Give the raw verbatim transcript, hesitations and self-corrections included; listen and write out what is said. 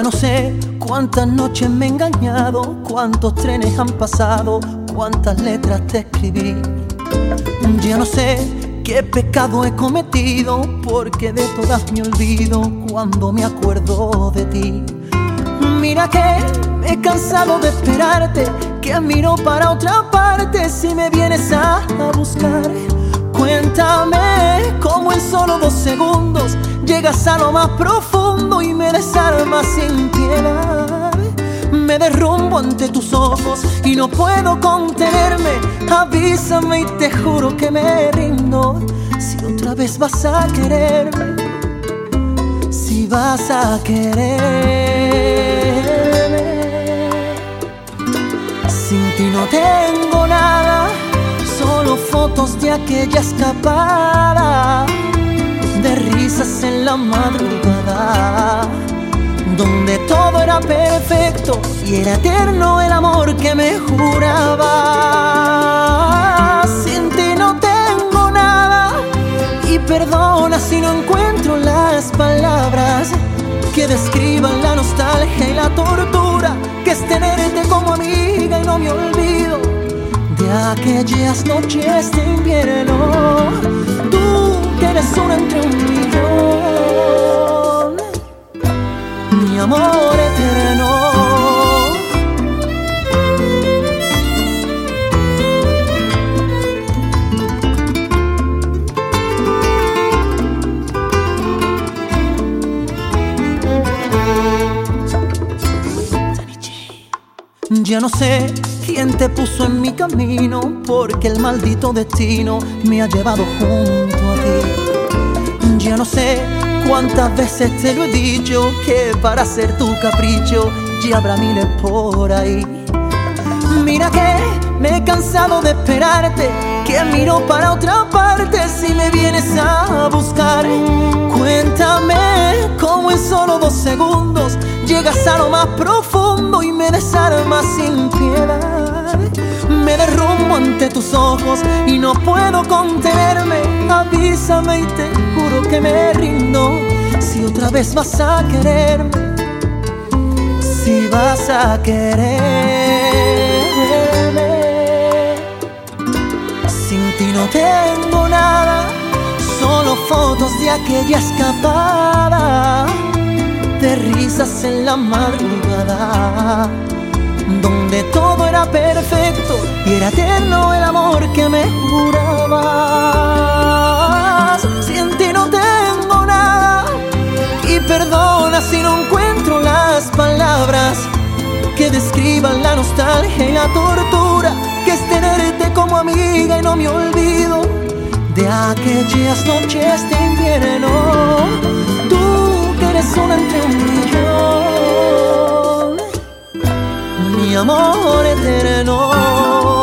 no sé cuántas noches me he engañado, cuántos trenes han pasado, cuántas letras te escribí. Ya no sé qué pecado he cometido, porque de todas me olvido cuando me acuerdo de ti. Mira que me he cansado de esperarte, que miro para otra parte si me vienes a buscar. Cuéntame cómo en solo dos segundos llegas a lo más profundo y me desarmas sin piedad. Me derrumbo ante tus ojos y no puedo contenerme. Avísame y te juro que me rindo. Si otra vez vas a quererme, si vas a quererme. Sin ti no tengo nada, solo fotos de aquella escapada, de risas en la madrugada, donde todo era perfecto y era eterno el amor que me juraba. Sin ti no tengo nada, y perdona si no encuentro las palabras que describan la nostalgia y la tortura que es tenerte como amiga, y no me olvido de aquellas noches de invierno. Tú que eres una entre un millón, mi amor eterno. Ya no sé quién te puso en mi camino, porque el maldito destino me ha llevado junto a ti. Ya no sé cuántas veces te lo he dicho, que para ser tu capricho ya habrá miles por ahí. Mira que me he cansado de esperarte, que miro para otra parte si me vienes a buscar. Cuéntame cómo en solo dos segundos llegas a lo más profundo y me desarmas sin piedad. Me derrumbo ante tus ojos y no puedo contenerme. Avísame y te juro que me rindo. Si otra vez vas a quererme, si vas a quererme. Sin ti no tengo nada, solo fotos de aquella escapada, de risas en la madrugada, donde todo era perfecto y era eterno el amor que me jurabas. Sin ti no tengo nada, y perdona si no encuentro las palabras que describan la nostalgia y la tortura que es tenerte como amiga, y no me olvido de aquellas noches de invierno. Tú que eres una entre un millón, mi amor eterno.